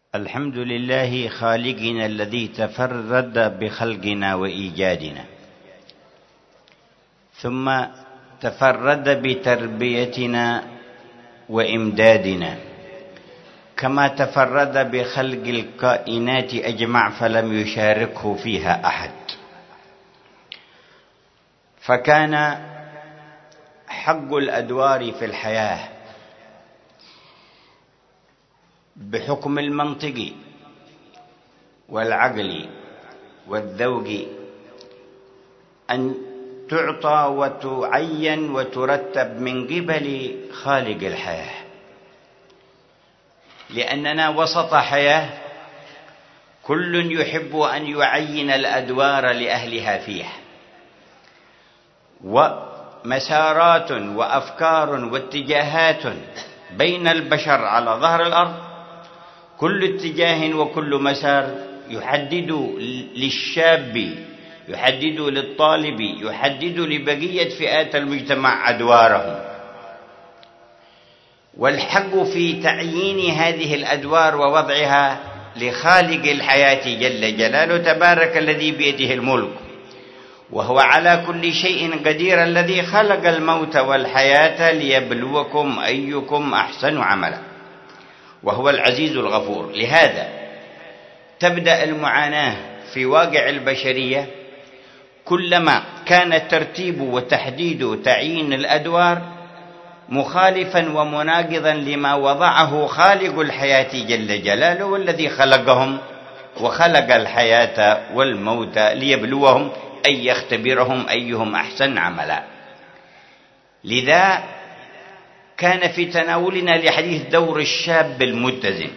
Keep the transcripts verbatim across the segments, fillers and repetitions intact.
الحمد لله خالقنا الذي تفرد بخلقنا وإيجادنا، ثم تفرد بتربيتنا وإمدادنا، كما تفرد بخلق الكائنات أجمع فلم يشاركه فيها أحد. فكان حق الأدوار في الحياة بحكم المنطق والعقل والذوق أن تعطى وتعين وترتب من قبل خالق الحياة، لأننا وسط حياة كل يحب أن يعين الأدوار لأهلها فيها، ومسارات وأفكار واتجاهات بين البشر على ظهر الأرض، كل اتجاه وكل مسار يحدد للشاب، يحدد للطالب، يحدد لبقية فئات المجتمع أدوارهم. والحق في تعيين هذه الأدوار ووضعها لخالق الحياة جل جلاله تبارك الذي بيده الملك، وهو على كل شيء قدير، الذي خلق الموت والحياة ليبلوكم أيكم أحسن عملا، وهو العزيز الغفور. لهذا تبدأ المعاناة في واقع البشرية كلما كان الترتيب وتحديد تعيين الأدوار مخالفا ومناقضا لما وضعه خالق الحياة جل جلاله، والذي خلقهم وخلق الحياة والموت ليبلوهم أي يختبرهم أيهم أحسن عملا. لذا كان في تناولنا لحديث دور الشاب المتزن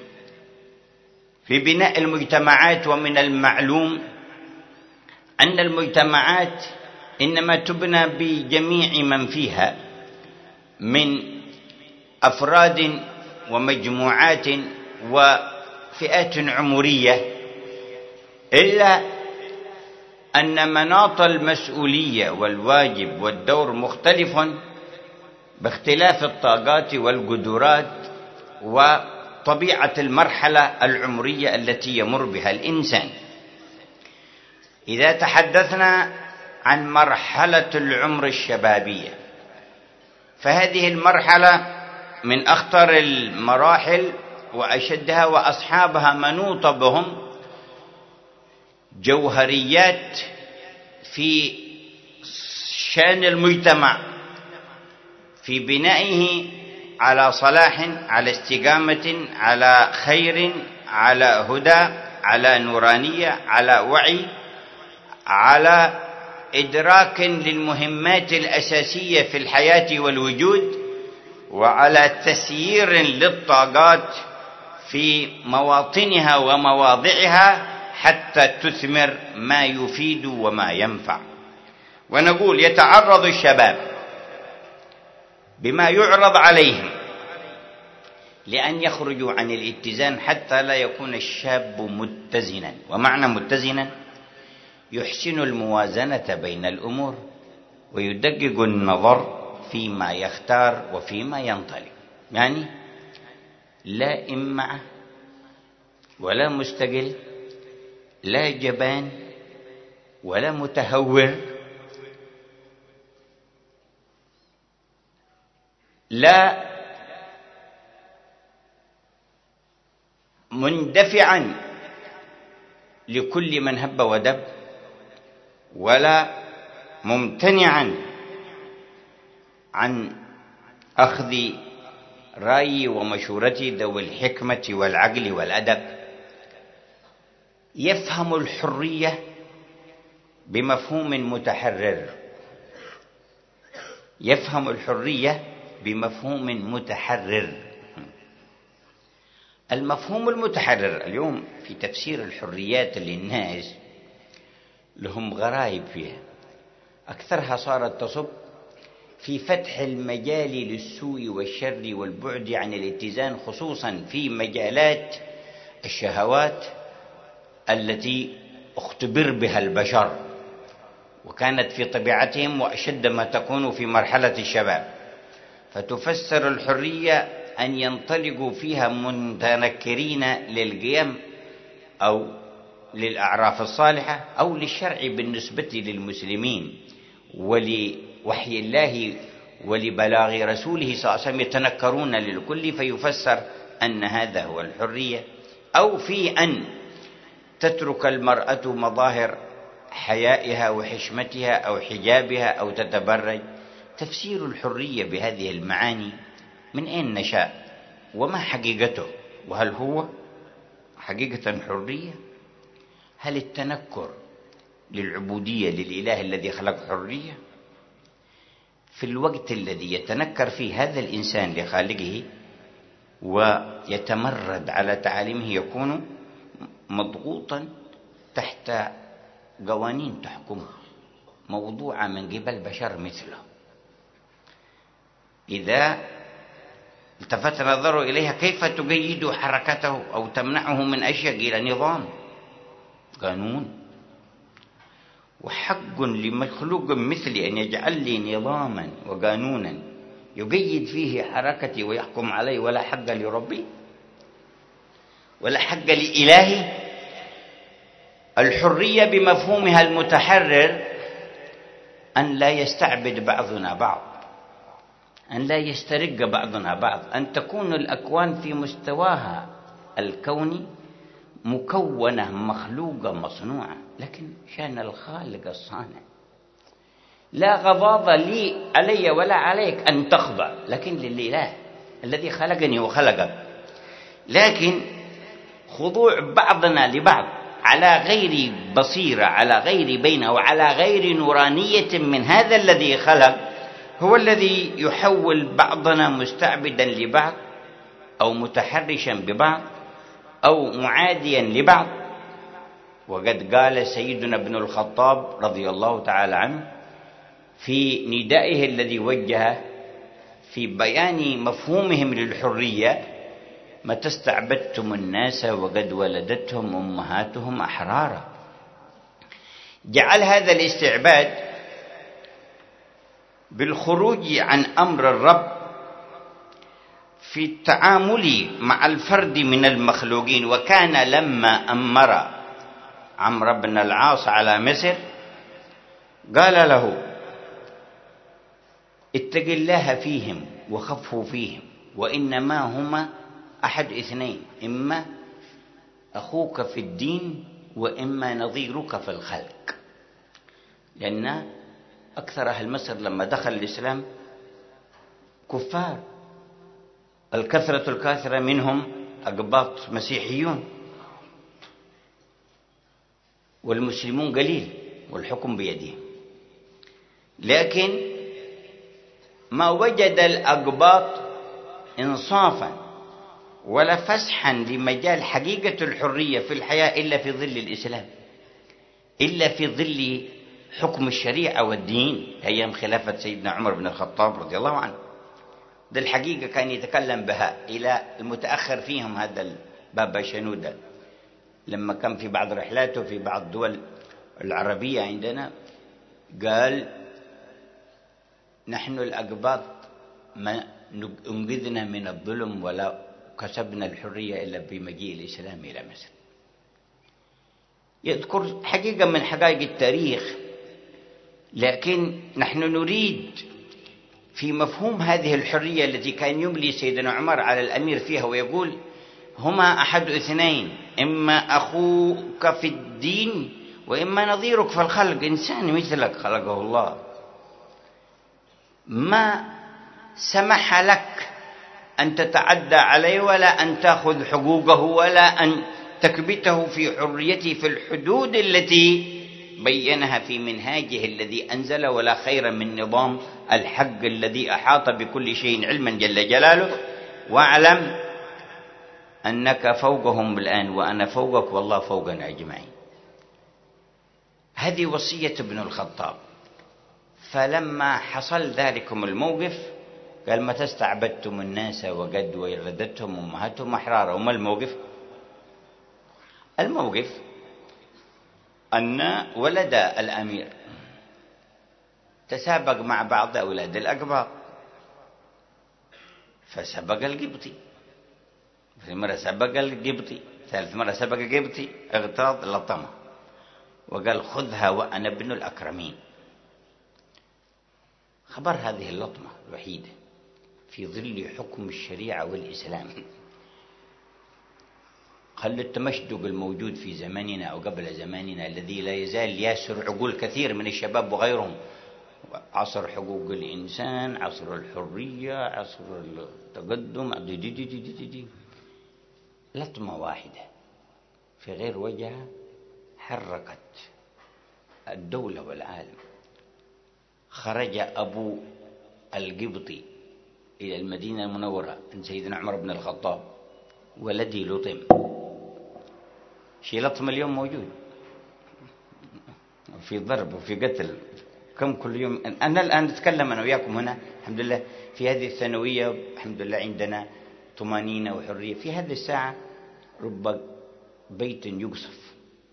في بناء المجتمعات. ومن المعلوم أن المجتمعات إنما تبنى بجميع من فيها من أفراد ومجموعات وفئات عمرية، إلا أن مناط المسؤولية والواجب والدور مختلف باختلاف الطاقات والقدرات وطبيعة المرحلة العمرية التي يمر بها الإنسان. إذا تحدثنا عن مرحلة العمر الشبابية، فهذه المرحلة من أخطر المراحل وأشدها، وأصحابها منوط بهم جوهريات في شأن المجتمع، في بنائه على صلاح، على استقامة، على خير، على هدى، على نورانية، على وعي، على إدراك للمهمات الأساسية في الحياة والوجود، وعلى تسيير للطاقات في مواطنها ومواضعها حتى تثمر ما يفيد وما ينفع. ونقول يتعرض الشباب بما يعرض عليهم لأن يخرجوا عن الاتزان حتى لا يكون الشاب متزنا. ومعنى متزنا يحسن الموازنة بين الأمور ويدقق النظر فيما يختار وفيما ينطلق، يعني لا إمعة ولا مستقل، لا جبان ولا متهور، لا مندفعا لكل من هب ودب، ولا ممتنعا عن أخذ رأي ومشورة ذوي الحكمة والعقل والأدب. يفهم الحرية بمفهوم متحرر، يفهم الحرية بمفهوم متحرر. المفهوم المتحرر اليوم في تفسير الحريات للناس لهم غرائب فيها، أكثرها صارت تصب في فتح المجال للسوء والشر والبعد عن الاتزان، خصوصا في مجالات الشهوات التي اختبر بها البشر وكانت في طبيعتهم، وأشد ما تكون في مرحلة الشباب. فتفسر الحرية أن ينطلقوا فيها متنكرين للقيم أو للأعراف الصالحة أو للشرع بالنسبة للمسلمين ولوحي الله ولبلاغ رسوله صلى الله عليه وسلم، يتنكرون للكل فيفسر أن هذا هو الحرية. أو في أن تترك المرأة مظاهر حيائها وحشمتها أو حجابها أو تتبرج. تفسير الحرية بهذه المعاني من أين نشاء وما حقيقته؟ وهل هو حقيقة حرية؟ هل التنكر للعبودية للإله الذي خلق حرية؟ في الوقت الذي يتنكر فيه هذا الإنسان لخالقه ويتمرد على تعاليمه يكون مضغوطا تحت قوانين تحكمه موضوعة من قبل بشر مثله. إذا التفت نظره إليها كيف تقيد حركته أو تمنعه من أشياء؟ إلى نظام، قانون. وحق لمخلوق مثلي أن يجعل لي نظاما وقانونا يقيد فيه حركتي ويحكم علي، ولا حق لربي ولا حق لإلهي. الحرية بمفهومها المتحرر أن لا يستعبد بعضنا بعض، أن لا يسترق بعضنا بعض، أن تكون الأكوان في مستواها الكوني مكونة مخلوقة مصنوعة، لكن شأن الخالق الصانع. لا غضاض لي علي ولا عليك أن تخضع، لكن لله الذي خلقني وخلقك. لكن خضوع بعضنا لبعض على غير بصيرة، على غير بينة، وعلى غير نورانية من هذا الذي خلق هو الذي يحول بعضنا مستعبدا لبعض أو متحرشا ببعض أو معاديا لبعض. وقد قال سيدنا ابن الخطاب رضي الله تعالى عنه في ندائه الذي وجه في بيان مفهومهم للحرية: متى استعبدتم الناس وقد ولدتهم أمهاتهم أحرارا. جعل هذا الاستعباد بالخروج عن أمر الرب في التعامل مع الفرد من المخلوقين. وكان لما أمر عمرو بن العاص على مصر قال له: اتق الله فيهم وخفوا فيهم، وإنما هما أحد اثنين، إما أخوك في الدين وإما نظيرك في الخلق. لأن أكثر أهل مصر لما دخل الإسلام كفار، الكثرة الكاثرة منهم أقباط مسيحيون، والمسلمون قليل والحكم بيدهم. لكن ما وجد الأقباط إنصافا ولا فسحا لمجال حقيقة الحرية في الحياة إلا في ظل الإسلام، إلا في ظل حكم الشريعة والدين أيام خلافة سيدنا عمر بن الخطاب رضي الله عنه. ده الحقيقة كان يتكلم بها إلى المتأخر فيهم هذا بابا شنودة، لما كان في بعض رحلاته في بعض الدول العربية عندنا قال: نحن الأقباط ما انقذنا من الظلم ولا كسبنا الحرية إلا بمجيء الإسلام إلى مصر. يذكر حقيقة من حقائق التاريخ، لكن نحن نريد في مفهوم هذه الحرية التي كان يملي سيدنا عمر على الأمير فيها ويقول: هما أحد اثنين، إما أخوك في الدين وإما نظيرك في الخلق. إنسان مثلك خلقه الله، ما سمح لك أن تتعدى عليه ولا أن تأخذ حقوقه ولا أن تكبته في حريته في الحدود التي بينها في منهاجه الذي أنزل: ولا خير من نظام الحق الذي أحاط بكل شيء علما جل جلاله، واعلم أنك فوقهم الآن وأنا فوقك والله فوقنا أجمعين. هذه وصية ابن الخطاب. فلما حصل ذلكم الموقف قال: متى استعبدتم الناس وقد ولدتهم أمهاتهم أحرارا. وما الموقف؟ الموقف أن ولد الأمير تسابق مع بعض أولاد الأقباط، فسبق القبطي، في مرة سبق القبطي، ثالث مرة سبق القبطي، اغتاظ لطمه وقال خذها وأنا ابن الأكرمين. خبر هذه اللطمة الوحيدة في ظل حكم الشريعة والإسلام خلى التمشدق الموجود في زماننا أو قبل زماننا الذي لا يزال ياسر عقول كثير من الشباب وغيرهم، عصر حقوق الإنسان، عصر الحرية، عصر التقدم، دي دي دي دي دي دي. لطمة واحدة في غير وجهها حركت الدولة والعالم. خرج أبو القبطي إلى المدينة المنورة عند سيدنا عمر بن الخطاب، ولدي لطم. شي لطم اليوم موجود، في ضرب وفي قتل كم كل يوم. أنا الآن أتكلم أنا وياكم هنا الحمد لله في هذه الثانوية، الحمد لله عندنا طمأنينة وحرية. في هذه الساعة رب بيت يقصف،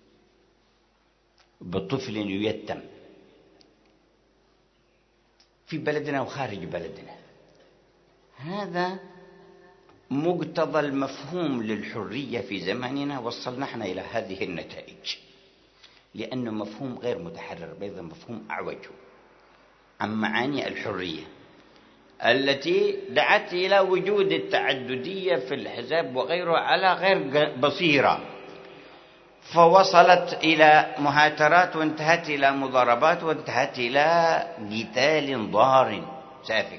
بطفل ييتم في بلدنا وخارج بلدنا. هذا مقتضى المفهوم للحرية في زماننا وصلنا احنا إلى هذه النتائج، لأنه مفهوم غير متحرر، بيضا مفهوم أعوج عن معاني الحرية التي دعت إلى وجود التعددية في الحزب وغيره على غير بصيرة، فوصلت إلى مهاترات وانتهت إلى مضاربات وانتهت إلى قتال ضار سافك.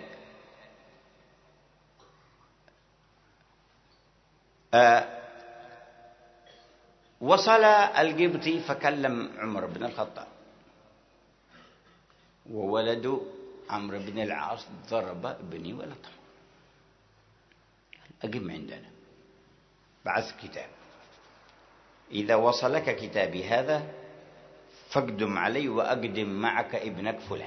أه وصل القبطي فكلم عمر بن الخطاب، وولد عمرو بن العاص ضرب ابني ولطمه، أقم عندنا، بعث كتاب، إذا وصلك كتابي هذا فاقدم علي وأقدم معك ابنك فلان.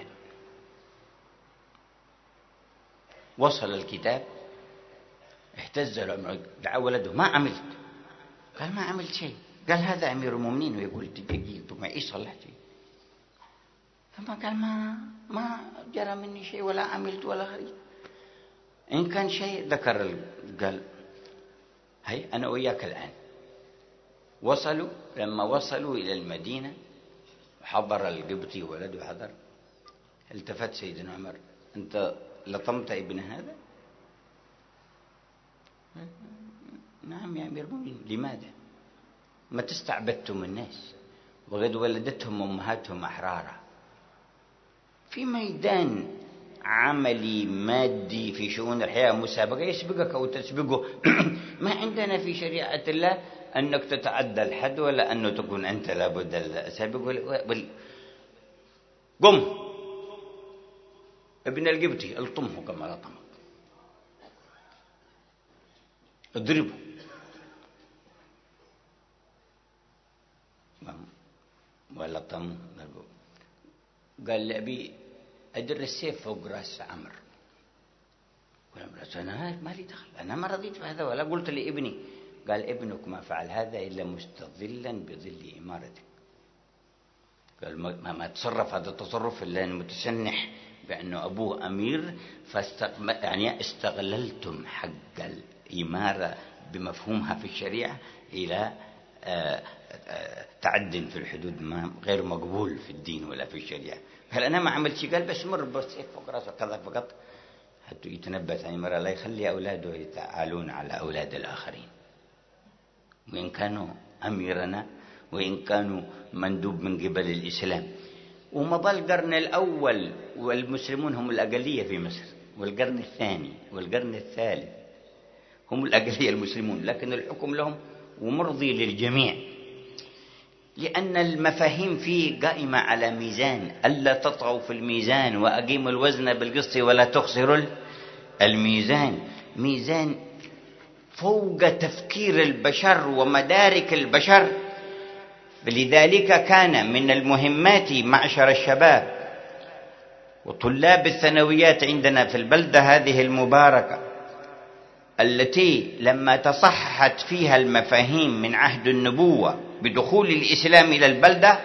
وصل الكتاب، اهتز العمر، دعا ولده ما عملت، قال ما عملت شيء. قال هذا أمير المؤمنين ويقول تجيب ما إيش صلحت شيء. فما قال ما ما جرى مني شيء ولا عملت ولا خريج. إن كان شيء ذكر، قال هي أنا وياك الآن. وصلوا، لما وصلوا إلى المدينة حضر القبطي ولده حضر، التفت سيدنا عمر أنت لطمت ابن هذا؟ نعم يا أمير المؤمنين. لماذا؟ ما تستعبدتم الناس وقد ولدتهم أمهاتهم أحرارا في ميدان عملي مادي في شؤون الحياة، مسابقة يسبقك أو تسبقه. ما عندنا في شريعة الله أنك تتعدى الحد ولا أنه تكون أنت لابد السابق. قم ابن القبطي الطمه كما لطمك، اضربه. ولطمه. قال لأبي أدر السيف فوق رأس عمر. أنا ما لي دخل، أنا ما رضيت بهذا ولا قلت لابني. قال ابنك ما فعل هذا إلا مستظلا بظل إمارتك. قال ما, ما تصرف هذا التصرف إلا متسنح بأنه أبوه أمير، فاستغ... يعني استغللتم حق الإمارة بمفهومها في الشريعة إلى آآ آآ تعد في الحدود ما غير مقبول في الدين ولا في الشريعة. قال أنا ما عملت شيء. قال بس مر بس فوق راسه كذا فقط حتى يتنبه ثاني مرة لا يخلي أولاده يتعالون على أولاد الآخرين، وإن كانوا أميرنا وإن كانوا مندوب من قبل الإسلام. ومضى القرن الأول والمسلمون هم الأقلية في مصر، والقرن الثاني والقرن الثالث هم الأقلية المسلمون، لكن الحكم لهم ومرضي للجميع، لأن المفاهيم فيه قائمة على ميزان، ألا تطغوا في الميزان وأقيموا الوزن بالقسط ولا تخسروا الميزان. ميزان فوق تفكير البشر ومدارك البشر. فلذلك كان من المهمات معشر الشباب وطلاب الثانويات عندنا في البلدة هذه المباركة التي لما تصححت فيها المفاهيم من عهد النبوة بدخول الإسلام إلى البلدة،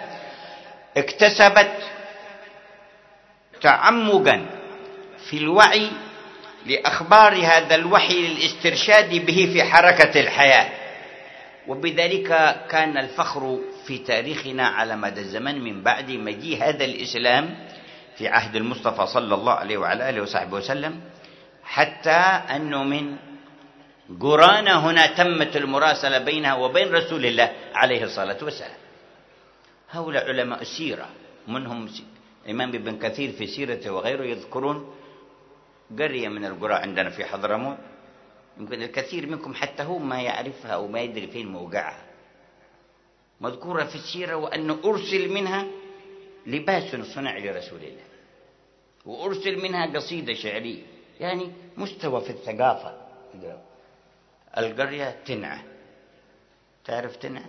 اكتسبت تعمقا في الوعي لأخبار هذا الوحي للاسترشاد به في حركة الحياة. وبذلك كان الفخر في تاريخنا على مدى الزمن من بعد مجيء هذا الإسلام في عهد المصطفى صلى الله عليه وعلى آله وصحبه وسلم، حتى أنه من قرانا هنا تمت المراسلة بينها وبين رسول الله عليه الصلاة والسلام. هؤلاء علماء السيرة، منهم الإمام ابن كثير في سيرته وغيره يذكرون قرية من القرى عندنا في حضرموت، يمكن الكثير منكم حتى هو ما يعرفها أو ما يدري فين موقعها، مذكورة في السيرة، وأنه أرسل منها لباس صنع لرسول الله، وأرسل منها قصيدة شعرية، يعني مستوى في الثقافة. القرية تنعى، تعرف تنعى؟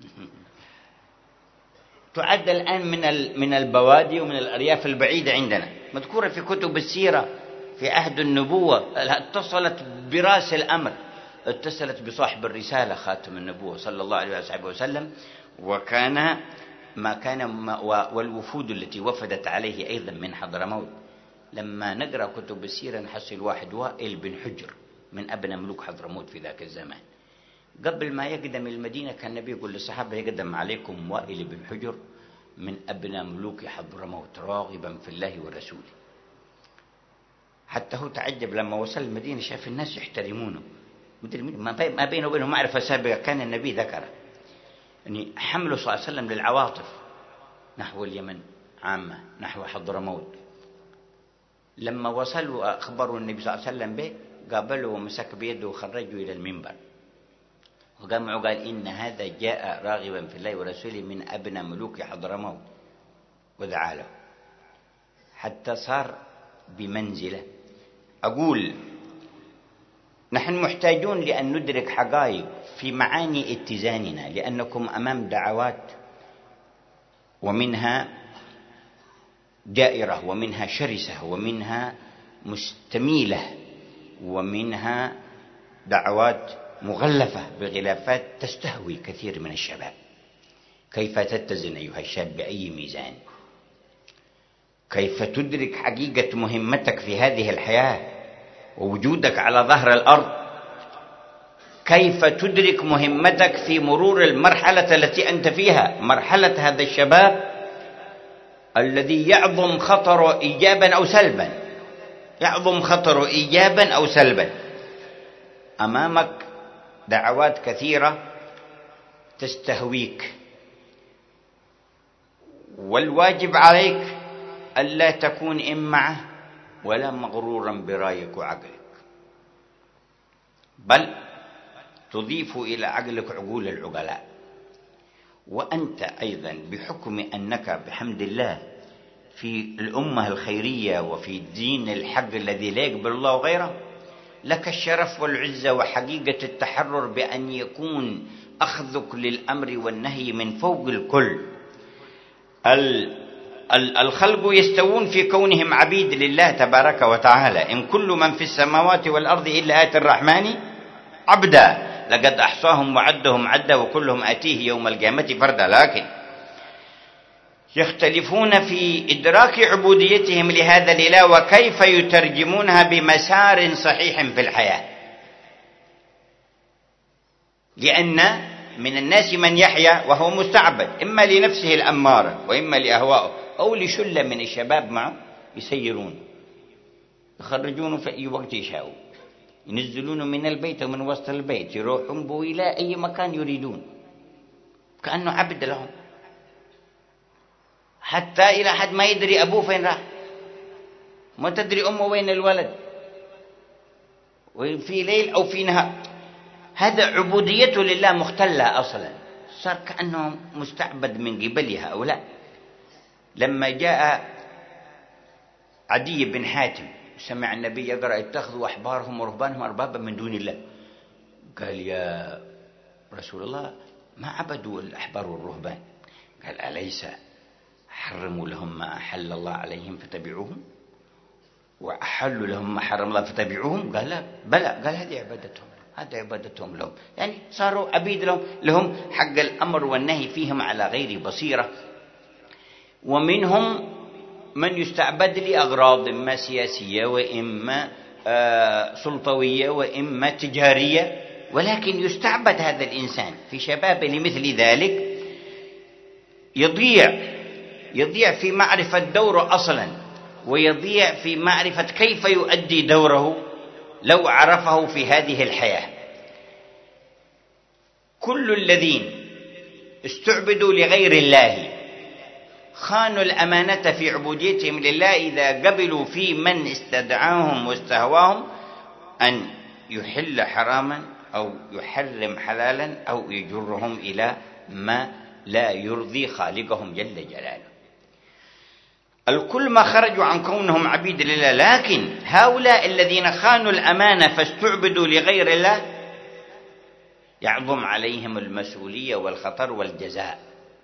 تعد الآن من من البوادي ومن الأرياف البعيدة عندنا، مذكورة في كتب السيرة في عهد النبوة. اتصلت براس الأمر، اتصلت بصاحب الرسالة خاتم النبوة صلى الله عليه وسلم، وكان ما كان والوفود التي وفدت عليه أيضا من حضرموت. لما نقرأ كتب السيرة نحصل واحد وائل بن حجر من أبناء ملوك حضرموت في ذاك الزمان. قبل ما يقدم المدينة كان النبي يقول للصحابة يقدم عليكم وائل بن حجر من أبناء ملوك حضرموت راغبا في الله ورسوله. حتى هو تعجب لما وصل المدينة شاف الناس يحترمونه، ما بينه وبينه معرفة سابقة. كان النبي ذكر يعني حمله صلى الله عليه وسلم للعواطف نحو اليمن عامة، نحو حضرموت. لما وصلوا أخبروا النبي صلى الله عليه وسلم به، قابله ومسك بيده وخرجه إلى المنبر وقام قال إن هذا جاء راغبا في الله ورسوله من أبناء ملوك حضرموت، ودعا له حتى صار بمنزلة. أقول نحن محتاجون لأن ندرك حقائق في معاني اتزاننا، لأنكم أمام دعوات ومنها جائرة ومنها شرسة ومنها مستميلة ومنها دعوات مغلفة بغلافات تستهوي كثير من الشباب. كيف تتزن أيها الشاب بأي ميزان؟ كيف تدرك حقيقة مهمتك في هذه الحياة ووجودك على ظهر الأرض؟ كيف تدرك مهمتك في مرور المرحلة التي أنت فيها، مرحلة هذا الشباب الذي يعظم خطره إيجابا أو سلبا، يعظم خطره إيجابا أو سلبا. أمامك دعوات كثيرة تستهويك، والواجب عليك ألا تكون إمعة ولا مغرورا برأيك وعقلك، بل تضيف إلى عقلك عقول العقلاء. وأنت أيضا بحكم أنك بحمد الله في الأمة الخيرية وفي الدين الحق الذي لا يقبل الله غيره، لك الشرف والعزة وحقيقة التحرر بأن يكون أخذك للأمر والنهي من فوق الكل. الخلق يستوون في كونهم عبيد لله تبارك وتعالى، إن كل من في السماوات والأرض إلا آتي الرحمن عبدا لقد أحصاهم وعدهم عدا وكلهم آتيه يوم القيامة فردا. لكن يختلفون في إدراك عبوديتهم لهذا الإله وكيف يترجمونها بمسار صحيح في الحياة. لأن من الناس من يحيا وهو مستعبد إما لنفسه الأمارة وإما لأهوائه أو لشلة من الشباب معه يسيرون، يخرجونه في أي وقت يشاءوا، ينزلونه من البيت ومن وسط البيت، يروحون به إلى أي مكان يريدون كأنه عبد لهم، حتى إلى حد ما يدري أبوه فين راح، ما تدري أمه وين الولد، وفي ليل أو في نهار. هذا عبوديته لله مختلة أصلا، صار كأنه مستعبد من قبل هؤلاء. لما جاء عدي بن حاتم سمع النبي يقرأ اتخذوا أحبارهم ورهبانهم أربابا من دون الله، قال يا رسول الله ما عبدوا الأحبار والرهبان؟ قال أليس حرموا لهم ما أحل الله عليهم فتبعوهم وأحلوا لهم ما حرم الله فتبعوهم؟ قال لا بلى، قال هذه عبادتهم، هذا عبادتهم لهم، يعني صاروا عبيد لهم، لهم حق الأمر والنهي فيهم على غير بصيرة. ومنهم من يستعبد لأغراض إما سياسية وإما سلطوية وإما تجارية، ولكن يستعبد هذا الإنسان في شبابه لمثل ذلك، يضيع يضيع في معرفة دوره أصلا، ويضيع في معرفة كيف يؤدي دوره لو عرفه في هذه الحياة. كل الذين استعبدوا لغير الله خانوا الأمانة في عبوديتهم لله إذا قبلوا في من استدعاهم واستهواهم أن يحل حراما أو يحرم حلالا أو يجرهم إلى ما لا يرضي خالقهم جل جلاله. الكل ما خرجوا عن كونهم عبيد لله، لكن هؤلاء الذين خانوا الأمانة فاستعبدوا لغير الله يعظم عليهم المسؤولية والخطر والجزاء.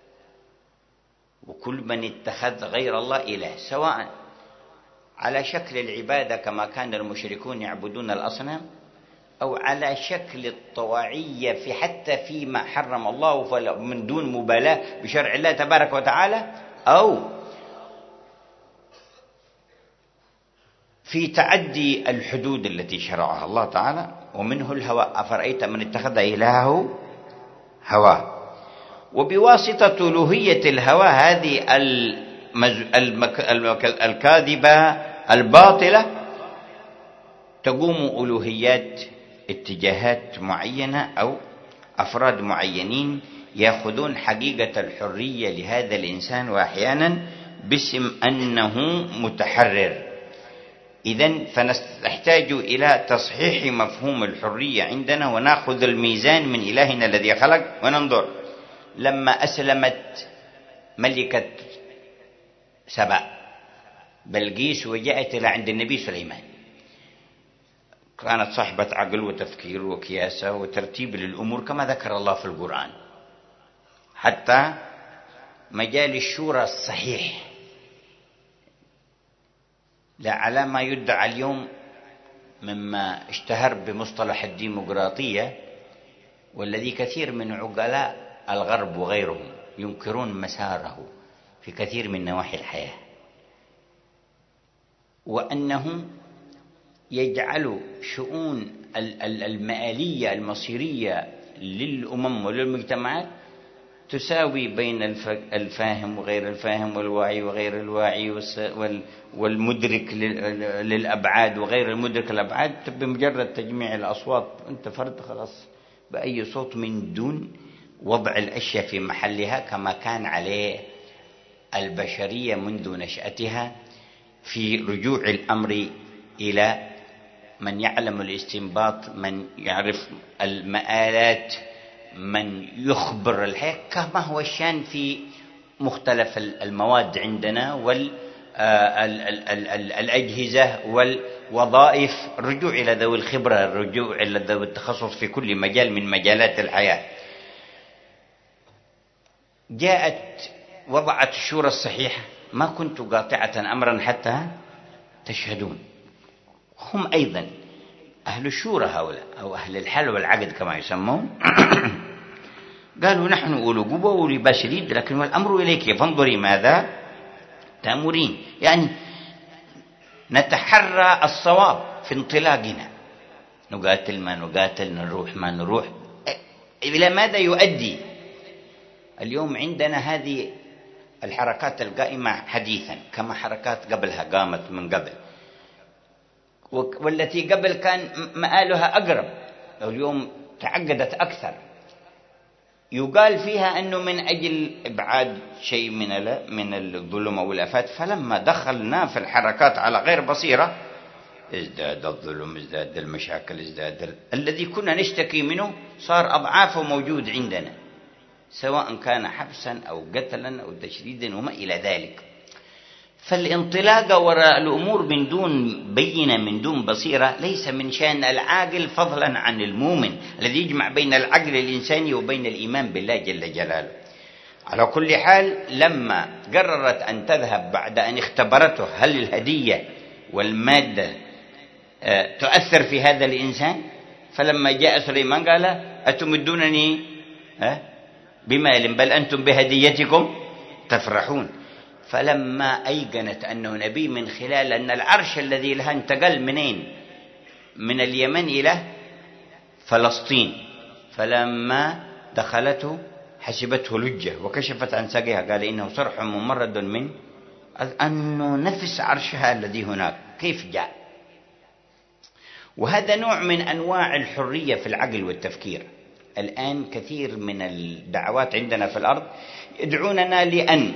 وكل من اتخذ غير الله إله، سواء على شكل العبادة كما كان المشركون يعبدون الأصنام، أو على شكل الطواعية في حتى فيما حرم الله من دون مبالاة بشرع الله تبارك وتعالى، أو في تعدي الحدود التي شرعها الله تعالى. ومنه الهوى، أفرأيت من اتخذ إلهه هواه. وبواسطة ألوهية الهوى هذه المك... المك... الكاذبة الباطلة تقوم ألوهيات اتجاهات معينة أو أفراد معينين يأخذون حقيقة الحرية لهذا الإنسان، وأحيانا باسم أنه متحرر. إذن فنحتاج إلى تصحيح مفهوم الحرية عندنا، ونأخذ الميزان من إلهنا الذي خلق وننظر. لما أسلمت ملكة سبأ بلقيس وجاءت إلى عند النبي سليمان، كانت صاحبة عقل وتفكير وكياسة وترتيب للأمور كما ذكر الله في القرآن، حتى مجال الشورى الصحيح، لا على ما يدعى اليوم مما اشتهر بمصطلح الديمقراطية، والذي كثير من عقلاء الغرب وغيرهم ينكرون مساره في كثير من نواحي الحياة، وأنه يجعل شؤون المآلية المصيرية للأمم وللمجتمعات تساوي بين الفاهم وغير الفاهم، والواعي وغير الواعي، والمدرك للأبعاد وغير المدرك للأبعاد، بمجرد تجميع الأصوات أنت فرد خلاص بأي صوت، من دون وضع الأشياء في محلها كما كان عليه البشرية منذ نشأتها، في رجوع الأمر إلى من يعلم الاستنباط، من يعرف المآلات، من يخبر الحياة، كما هو الشان في مختلف المواد عندنا والأجهزة والوظائف. الرجوع إلى ذوي الخبرة، الرجوع إلى ذوي التخصص في كل مجال من مجالات الحياة. جاءت وضعت الشورى الصحيحة، ما كنت قاطعة أمرا حتى تشهدون. هم أيضا أهل الشورى هؤلاء، أو أهل الحل والعقد كما يسمون، قالوا نحن أولو قوة وأولي باس يد، لكن والأمر إليك فانظري ماذا تأمرين. يعني نتحرى الصواب في انطلاقنا، نقاتل ما نقاتل، نروح ما نروح، إلى ماذا يؤدي. اليوم عندنا هذه الحركات القائمة حديثا كما حركات قبلها قامت من قبل، والتي قبل كان مآلها أقرب، اليوم تعقدت أكثر. يقال فيها أنه من أجل إبعاد شيء من من الظلم والآفات، فلما دخلنا في الحركات على غير بصيرة ازداد الظلم، ازداد المشاكل، ازداد الذي كنا نشتكي منه صار أضعافه موجود عندنا، سواء كان حبسا أو قتلا أو تشريدا وما إلى ذلك. فالانطلاق وراء الأمور من دون بينة، من دون بصيرة، ليس من شأن العاقل فضلا عن المؤمن الذي يجمع بين العقل الإنساني وبين الإيمان بالله جل جلاله. على كل حال، لما قررت أن تذهب بعد أن اختبرته هل الهدية والمادة تؤثر في هذا الإنسان، فلما جاء سليمان قال أتمدونني بمال بل أنتم بهديتكم تفرحون. فلما أيقنت أنه نبي من خلال أن العرش الذي لها انتقل منين؟ من اليمن إلى فلسطين، فلما دخلته حسبته لجة وكشفت عن ساقها، قال إنه صرح ممرد من أنه نفس عرشها الذي هناك. كيف جاء؟ وهذا نوع من أنواع الحرية في العقل والتفكير. الآن كثير من الدعوات عندنا في الأرض يدعوننا لأن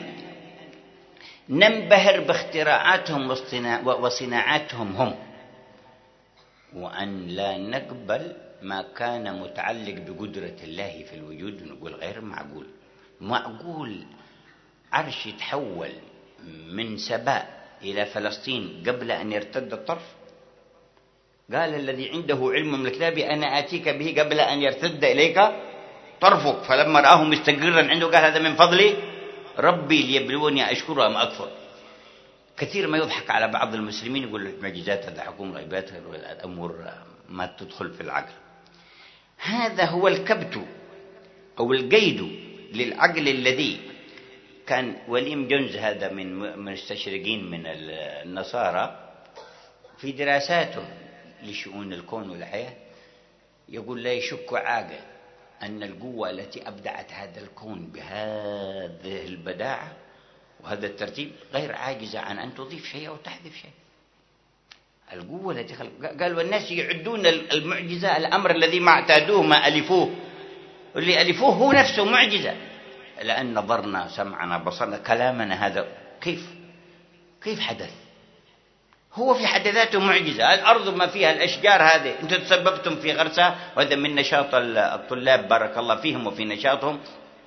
ننبهر باختراعاتهم وصناعاتهم هم، وأن لا نقبل ما كان متعلق بقدرة الله في الوجود، ونقول غير معقول. معقول عرش يتحول من سباء إلى فلسطين قبل أن يرتد الطرف؟ قال الذي عنده علم من الكتاب أنا آتيك به قبل أن يرتد إليك طرفك، فلما رآه مستقرا عنده قال هذا من فضل ربي ليبلوني أشكر أم أكفر. كثير ما يضحك على بعض المسلمين، يقول المعجزات هذا حكم غيبات، الأمور ما تدخل في العقل. هذا هو الكبت أو القيد للعقل الذي كان وليم جونز، هذا من مستشرقين من النصارى، في دراساته لشؤون الكون والحياة يقول لا يشك عاقل أن القوة التي أبدعت هذا الكون بهذه البداعة وهذا الترتيب غير عاجزة عن أن تضيف شيء أو تحذف شيء. القوة التي خلق، قال والناس يعدون المعجزة الأمر الذي ما اعتادوه ما ألفوه، اللي ألفوه هو نفسه معجزة. لأن نظرنا سمعنا بصرنا كلامنا هذا كيف كيف حدث؟ هو في حد ذاته معجزة. الأرض ما فيها الأشجار هذه أنتم تسببتم في غرسها، وهذا من نشاط الطلاب بارك الله فيهم وفي نشاطهم.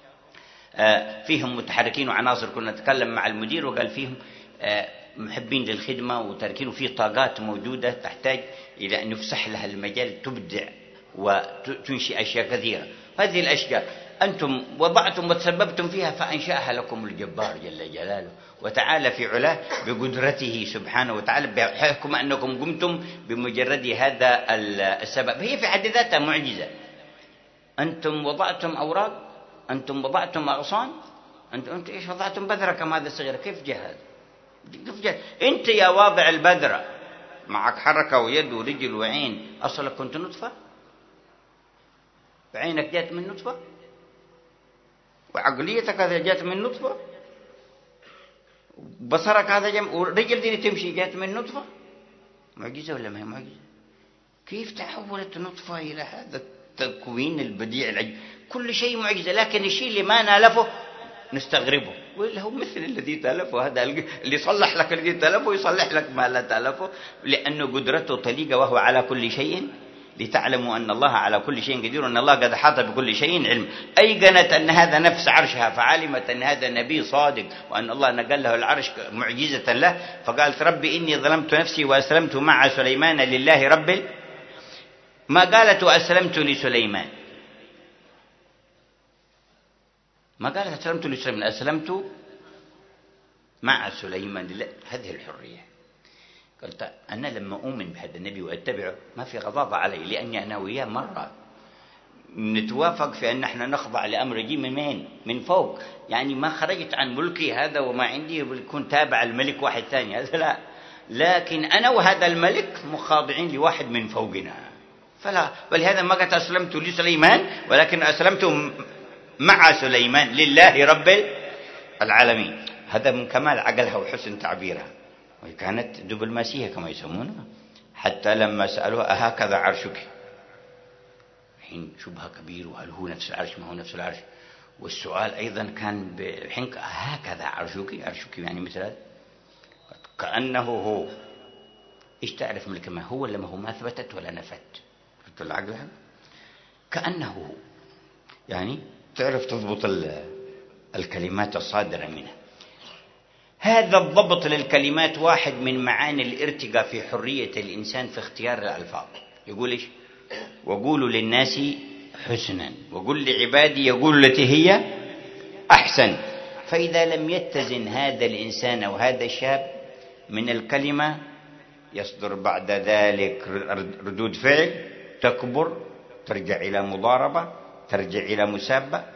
فيهم متحركين وعناصر، كنا نتكلم مع المدير وقال فيهم محبين للخدمة وتاركين، وفي طاقات موجودة تحتاج إلى أن يفسح لها المجال تبدع وتنشئ أشياء كثيرة. هذه الأشجار أنتم وضعتم وتسببتم فيها فأنشأها لكم الجبار جل جلاله وتعالى في علاه بقدرته سبحانه وتعالى، بحكم أنكم قمتم بمجرد هذا السبب. هي في حد ذاتها معجزة. أنتم وضعتم أوراق، أنتم وضعتم أغصان، أنتم أنت إيش وضعتم بذرة كما هذا الصغير. كيف جاء هذا؟ كيف جاء؟ أنت يا واضع البذرة معك حركة ويد ورجل وعين، أصلك كنت نطفة؟ عينك جات من نطفة، وعقليتك هذا جات من نطفة، بصرك هذا جم، ورجل دي تمشي جات من نطفة. معجزة ولا ما هي معجزة؟ كيف تحولت نطفة إلى هذا التكوين البديع العجيب؟ كل شيء معجزة، لكن الشيء اللي ما نالفه نستغربه، ولا هو مثل الذي تالفه. هذا اللي يصلح لك الذي تالفه يصلح لك ما لا تالفه، لأنه قدرته طليقة وهو على كل شيء، لتعلموا أن الله على كل شيء قدير وأن الله قد أحاط بكل شيء علم. أيقنت أن هذا نفس عرشها، فعلمت أن هذا نبي صادق وأن الله نقل له العرش معجزة له، فقالت ربي إني ظلمت نفسي وأسلمت مع سليمان لله رب ال... ما قالت وأسلمت لسليمان، ما قالت أسلمت لسليمان، أسلمت مع سليمان لله. هذه الحرية. قلت أنا لما أؤمن بهذا النبي وأتبعه ما في غضاضة علي، لأني أنا وياه مرة نتوافق في أن احنا نخضع لأمر يجي من مين؟ من فوق. يعني ما خرجت عن ملكي هذا وما عندي يكون تابع الملك واحد ثاني، هذا لا، لكن أنا وهذا الملك مخاضعين لواحد من فوقنا. فلا، ولهذا ما قلت أسلمت لسليمان، ولكن أسلمت مع سليمان لله رب العالمين. هذا من كمال عقلها وحسن تعبيرها، وكانت دبلوماسية كما يسمونها. حتى لما سألوها أهكذا عرشك، حين شبهة كبير، وهل هو نفس العرش ما هو نفس العرش، والسؤال أيضا كان بحين أهكذا عرشك، عرشك يعني مثل هذا، كأنه هو. إيش تعرف من الكلمة هو ولا ما هو؟ ما ثبتت ولا نفت. قلت العقل كأنه هو، يعني تعرف تضبط الكلمات الصادرة منها. هذا الضبط للكلمات واحد من معاني الارتقاء في حرية الإنسان في اختيار الألفاظ. يقول إيش؟ وقولوا للناس حسنا وقل لعبادي يقول التي هي أحسن. فإذا لم يتزن هذا الإنسان أو هذا الشاب من الكلمة يصدر بعد ذلك ردود فعل تكبر، ترجع إلى مضاربة، ترجع إلى مسابة،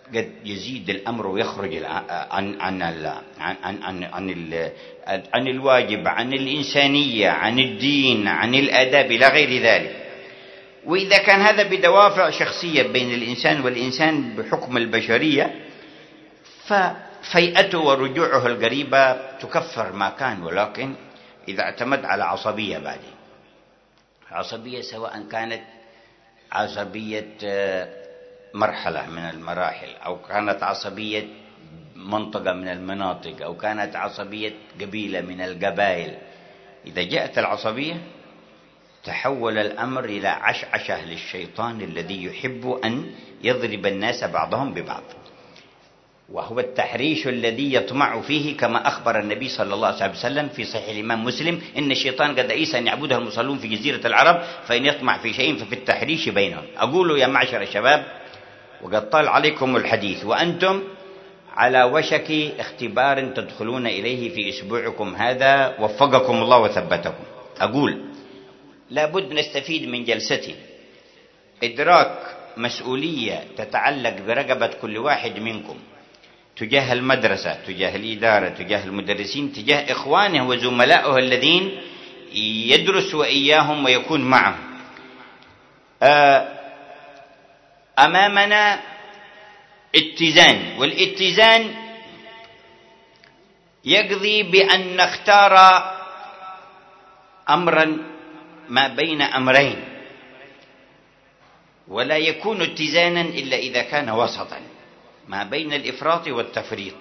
قد يزيد الأمر ويخرج عن عن عن عن عن, عن, عن الواجب، عن الإنسانية، عن الدين، عن الآداب إلى غير ذلك. وإذا كان هذا بدوافع شخصية بين الإنسان والإنسان بحكم البشرية، ففيئته ورجوعه القريبة تكفر ما كان. ولكن إذا اعتمد على عصبية بعدين، عصبية سواء كانت عصبية مرحلة من المراحل، أو كانت عصبية منطقة من المناطق، أو كانت عصبية قبيلة من القبائل، إذا جاءت العصبية تحول الأمر إلى عشعشة للشيطان الذي يحب أن يضرب الناس بعضهم ببعض، وهو التحريش الذي يطمع فيه، كما أخبر النبي صلى الله عليه وسلم في صحيح الإمام مسلم: إن الشيطان قد أيس أن يعبدها المصلون في جزيرة العرب، فإن يطمع في شيء ففي التحريش بينهم. أقول يا معشر الشباب، وقد طال عليكم الحديث وأنتم على وشك اختبار تدخلون إليه في أسبوعكم هذا، وفقكم الله وثبتكم، أقول لابد نستفيد من جلستي إدراك مسؤولية تتعلق برقبة كل واحد منكم تجاه المدرسة، تجاه الإدارة، تجاه المدرسين، تجاه إخوانه وزملائه الذين يدرس وإياهم ويكون معهم. أمامنا اتزان، والاتزان يقضي بأن نختار أمرا ما بين أمرين، ولا يكون اتزانا إلا إذا كان وسطا ما بين الإفراط والتفريط.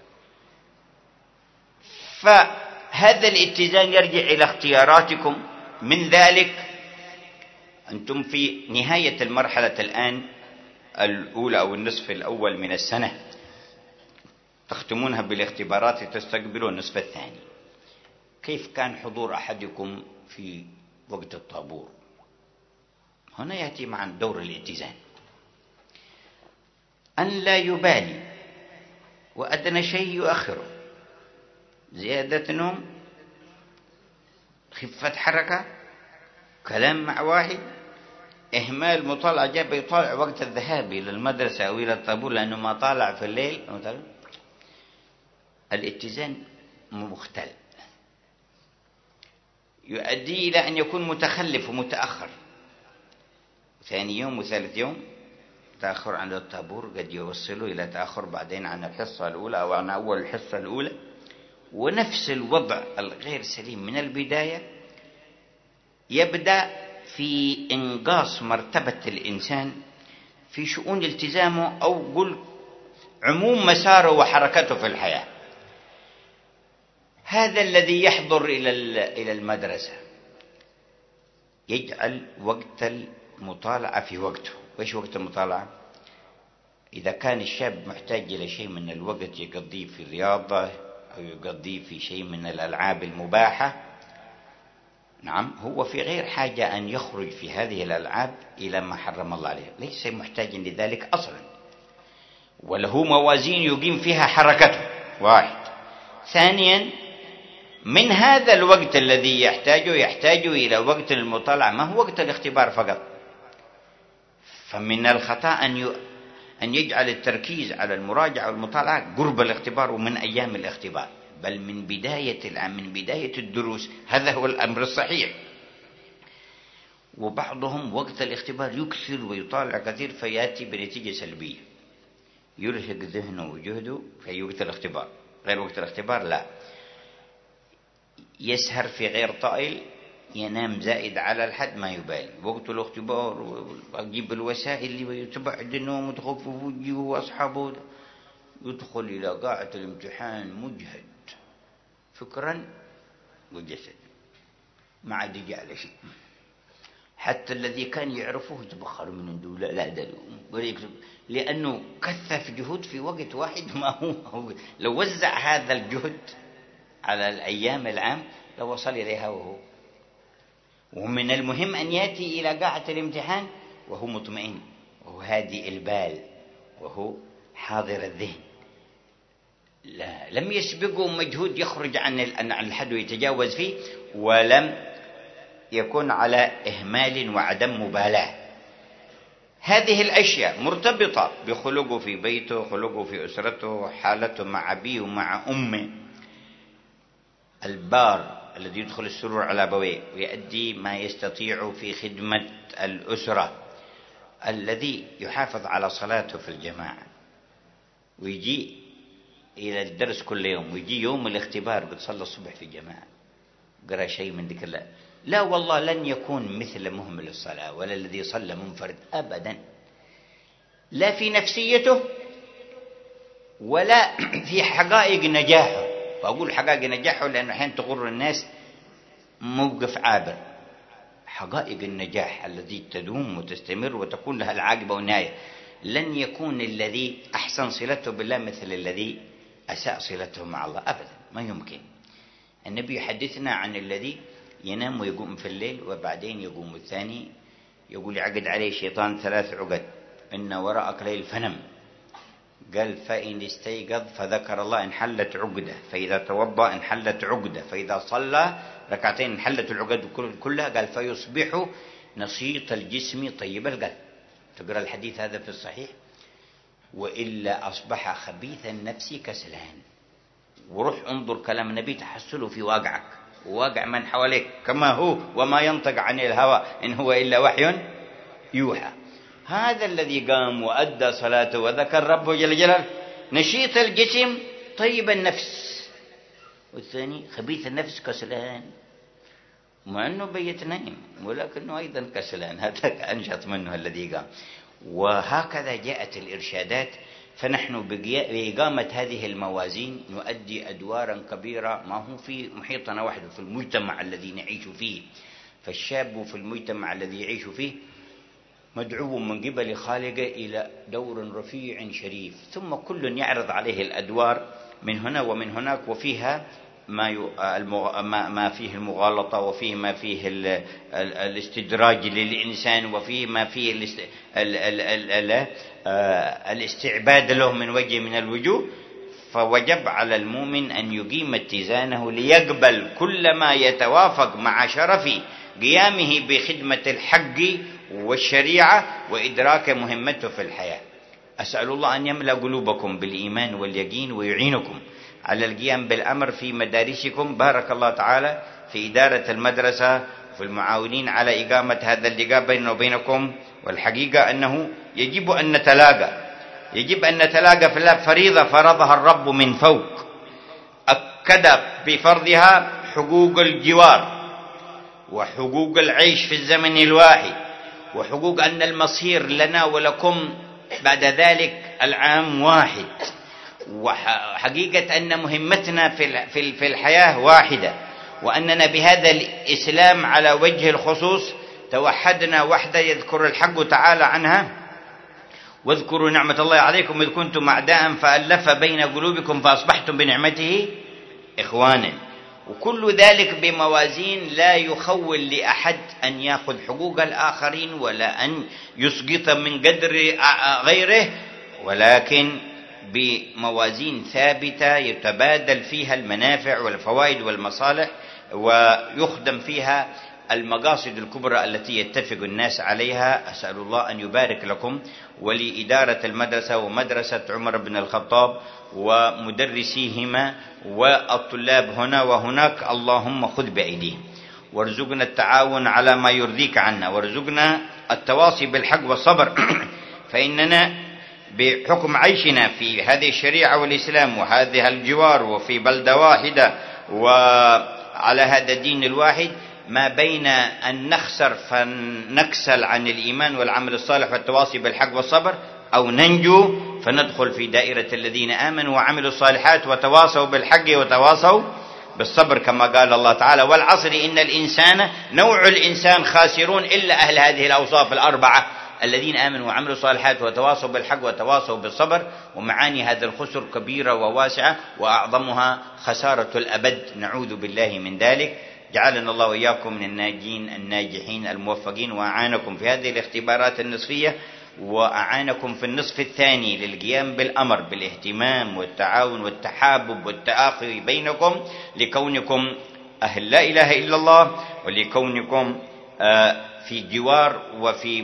فهذا الاتزان يرجع إلى اختياراتكم. من ذلك أنتم في نهاية المرحلة الآن الأولى أو النصف الأول من السنة، تختمونها بالاختبارات، تستقبلون النصف الثاني. كيف كان حضور أحدكم في وقت الطابور؟ هنا يأتي مع دور الاتزان، أن لا يبالي وأدنى شيء يؤخره، زيادة نوم، خفة حركة، كلام مع واحد، إهمال مطالعة، جاب يطالع وقت الذهاب إلى المدرسة أو إلى الطابور لأنه ما طالع في الليل. الاتزان مختل، يؤدي إلى أن يكون متخلف ومتأخر. ثاني يوم وثالث يوم تأخر عن الطابور قد يوصله إلى تأخر بعدين عن الحصة الأولى أو عن أول الحصة الأولى. ونفس الوضع الغير سليم من البداية يبدأ في إنقاص مرتبة الإنسان في شؤون التزامه، أو قل عموم مساره وحركته في الحياة. هذا الذي يحضر إلى المدرسة يجعل وقت المطالعة في وقته. وإيش وقت المطالعة؟ إذا كان الشاب محتاج إلى شيء من الوقت يقضيه في الرياضة أو يقضيه في شيء من الألعاب المباحة، نعم، هو في غير حاجة أن يخرج في هذه الألعاب إلى ما حرم الله عليه، ليس محتاج لذلك أصلا، وله موازين يقيم فيها حركته. واحد. ثانيا، من هذا الوقت الذي يحتاجه يحتاج إلى وقت المطالعة، ما هو وقت الاختبار فقط. فمن الخطأ أن أن يجعل التركيز على المراجعة والمطالعة قرب الاختبار ومن أيام الاختبار، بل من بداية العام، من بداية الدروس. هذا هو الأمر الصحيح. وبعضهم وقت الاختبار يكثر ويطالع كثير فيأتي بنتيجة سلبية، يرهق ذهنه وجهده في وقت الاختبار. غير وقت الاختبار لا، يسهر في غير طائل، ينام زائد على الحد، ما يبالي. وقت الاختبار أجيب الوسائل اللي يتبعد النوم وتخف وجهه وأصحابه، يدخل إلى قاعة الامتحان مجهد فكرا وجسد، ما عاد يجي على شيء. حتى الذي كان يعرفه يتبخر من دولة لا دلو ولا يكتب، لأنه كثف جهود في وقت واحد. ما هو, هو لو وزع هذا الجهد على الأيام العام لو وصل إليها. وهو ومن المهم أن يأتي إلى قاعة الامتحان وهو مطمئن، وهو هادئ البال، وهو حاضر الذهن. لا، لم يسبقه مجهود يخرج عن الحد ويتجاوز فيه، ولم يكن على إهمال وعدم مبالاة. هذه الأشياء مرتبطة بخلقه في بيته، خلقه في أسرته، حالته مع أبيه ومع أمه. البار الذي يدخل السرور على أبويه ويؤدي ما يستطيع في خدمة الأسرة، الذي يحافظ على صلاته في الجماعة ويجي إلى الدرس كل يوم، ويجي يوم الاختبار بتصلي الصبح في الجماعة، قرأ شيء من ذكر الله. لا والله لن يكون مثل مهمل الصلاة ولا الذي صلى منفرد أبدا، لا في نفسيته ولا في حقائق نجاحه. وأقول حقائق نجاحه لأنه أحيانا تغر الناس موقف عابر. حقائق النجاح الذي تدوم وتستمر وتكون لها العاقبة والنهاية. لن يكون الذي أحسن صلته بالله مثل الذي أساء صلته مع الله أبدا، ما يمكن. النبي يحدثنا عن الذي ينام ويقوم في الليل وبعدين يقوم الثاني، يقول يعقد عليه شيطان ثلاث عقد: إن وراءك ليل فنم. قال فإن استيقظ فذكر الله انحلت عقده، فإذا توضأ انحلت عقده، فإذا صلى ركعتين انحلت العقد كلها. قال فيصبح نشيط الجسم طيب القلب. تقرأ الحديث هذا في الصحيح. وإلا أصبح خبيث النفس كسلان. وروح انظر كلام النبي تحصله في واقعك وواقع من حواليك كما هو، وما ينطق عن الهوى إن هو إلا وحي يوحى. هذا الذي قام وأدى صلاته وذكر ربه جل جلاله نشيط الجسم طيب النفس، والثاني خبيث النفس كسلان، مع أنه بيت نايم ولكنه أيضا كسلان، هذا أنشط منه الذي قام. وهكذا جاءت الإرشادات. فنحن بإقامة هذه الموازين نؤدي أدوارا كبيرة، ما هو في محيطنا وحده، في المجتمع الذي نعيش فيه. فالشاب في المجتمع الذي يعيش فيه مدعو من قبل خالقه إلى دور رفيع شريف، ثم كل يعرض عليه الأدوار من هنا ومن هناك، وفيها ما ما فيه المغالطة، وفيه ما فيه الاستدراج للإنسان، وفيه ما فيه الاستعباد له من وجه من الوجوه. فوجب على المؤمن أن يقيم اتزانه ليقبل كل ما يتوافق مع شرف قيامه بخدمة الحق والشريعة وإدراك مهمته في الحياة. أسأل الله أن يملأ قلوبكم بالإيمان واليقين ويعينكم على القيام بالأمر في مدارسكم. بارك الله تعالى في إدارة المدرسة وفي المعاونين على إقامة هذا اللقاء بيننا وبينكم. والحقيقة أنه يجب أن نتلاقى، يجب أن نتلاقى في الله. فريضة فرضها الرب من فوق، أكد بفرضها حقوق الجوار وحقوق العيش في الزمن الواحد، وحقوق أن المصير لنا ولكم بعد ذلك العام واحد، وحقيقة أن مهمتنا في الحياة واحدة، وأننا بهذا الإسلام على وجه الخصوص توحدنا وحدة يذكر الحق تعالى عنها: واذكروا نعمة الله عليكم إذ كنتم أعداء فألف بين قلوبكم فأصبحتم بنعمته إخوانا. وكل ذلك بموازين لا يخول لأحد أن يأخذ حقوق الآخرين ولا أن يسقط من قدر غيره، ولكن بموازين ثابتة يتبادل فيها المنافع والفوائد والمصالح، ويخدم فيها المقاصد الكبرى التي يتفق الناس عليها. أسأل الله أن يبارك لكم ولإدارة المدرسة ومدرسة عمر بن الخطاب ومدرسيهما والطلاب هنا وهناك. اللهم خذ بأيديهم وارزقنا التعاون على ما يرضيك عنا، وارزقنا التواصي بالحق والصبر فإننا بحكم عيشنا في هذه الشريعة والإسلام وهذه الجوار وفي بلدة واحدة وعلى هذا الدين الواحد، ما بين أن نخسر فنكسل عن الإيمان والعمل الصالح والتواصي بالحق والصبر، أو ننجو فندخل في دائرة الذين آمنوا وعملوا الصالحات وتواصوا بالحق وتواصوا بالصبر، كما قال الله تعالى: والعصر إن الإنسان نوع الإنسان خاسرون إلا أهل هذه الأوصاف الأربعة: الذين آمنوا وعملوا الصالحات وتواصوا بالحق وتواصوا بالصبر. ومعاني هذا الخسر كبيرة وواسعة، وأعظمها خسارة الأبد، نعوذ بالله من ذلك. جعلنا الله وإياكم من الناجين الناجحين الموفقين، وأعانكم في هذه الاختبارات النصفية، وأعانكم في النصف الثاني للقيام بالأمر بالاهتمام والتعاون والتحابب والتآخي بينكم، لكونكم أهل لا إله إلا الله، ولكونكم في جوار وفي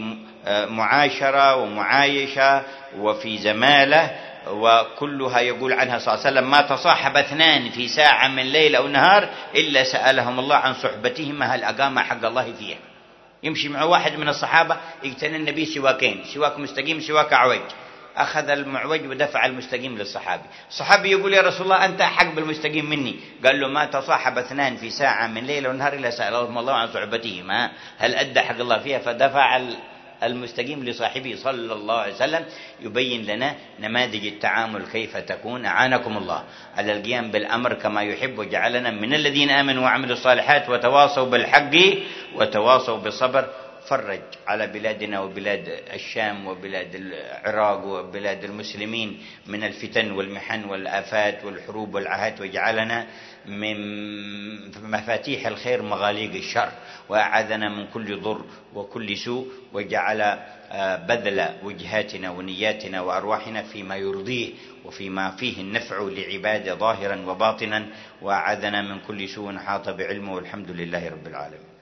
معاشرة ومعايشة وفي زمالة، وكلها يقول عنها صلى الله عليه وسلم: ما تصاحب اثنان في ساعة من ليل أو نهار إلا سألهم الله عن صحبتهما هل أقام حق الله فيها. يمشي مع واحد من الصحابة يقتني النبي سواكين، سواك مستقيم سواك أعوج، أخذ المعوج ودفع المستقيم للصحابي. الصحابي يقول: يا رسول الله أنت أحق بالمستقيم مني. قال له: ما تصاحب اثنان في ساعة من ليل ونهار إلا سألهم الله عن صحبتهما هل أدى حق الله فيها، فدفع المستقيم لصاحبه صلى الله عليه وسلم. يبين لنا نماذج التعامل كيف تكون، أعانكم الله على القيام بالأمر كما يحب، وجعلنا من الذين آمنوا وعملوا الصالحات وتواصوا بالحق وتواصوا بالصبر. فرج على بلادنا وبلاد الشام وبلاد العراق وبلاد المسلمين من الفتن والمحن والآفات والحروب والعهات، واجعلنا من مفاتيح الخير مغاليق الشر، وأعاذنا من كل ضر وكل سوء، وجعل بذل وجهاتنا ونياتنا وأرواحنا فيما يرضيه وفيما فيه النفع لعباده ظاهرا وباطنا، وأعاذنا من كل سوء حاط بعلمه، والحمد لله رب العالمين.